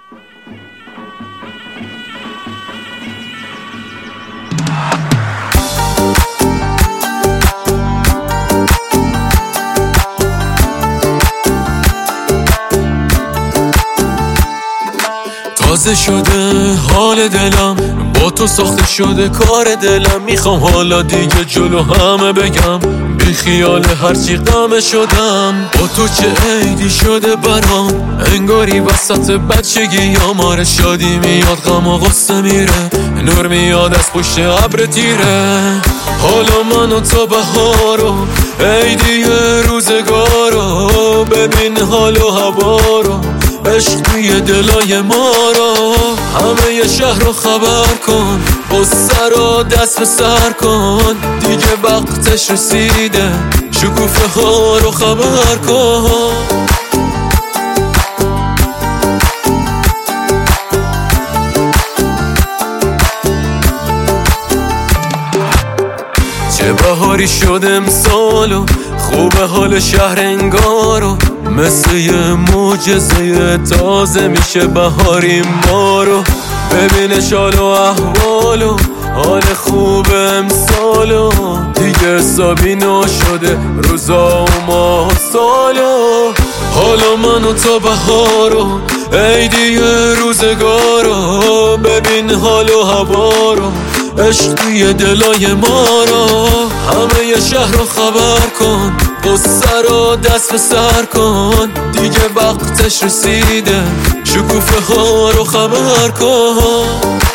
تازه شده حال دلم، با تو ساخته شده کار دلم. میخوام حالا دیگه جلو همه بگم بی خیال هرچی غمه شدم. با تو چه عیدی شده برام، انگاری وسط بچگی یا مار شادی میاد غم و غصه میره، نور میاد از پشت ابر تیره. حالا من و تو بهارو، عیدی روزگارو، ببین حال و هوا رو، عشق توی دلای ما رو. همه ی شهر رو خبر کن، قصه رو دست به سر کن، دیگه وقتش رسیده، شکوفه ها رو خبر کن. چه بهاری شد امسالو، خوبه حال شهر انگارو، مثل یه معجزه تازه میشه بهاری ما رو. ببین شال و احوالو، حال خوب امسالو، دیگه حسابی نشده روزا و ماه و سالو. حالا من و تو بهارو، عیدی روزگارو، ببین حال و هوا رو، عشق توی دلای ما رو. همه ی شهر رو خبر کن، قصه رو دست به سر کن، دیگه وقتش رسیده، شکوفه ها رو خبر کن.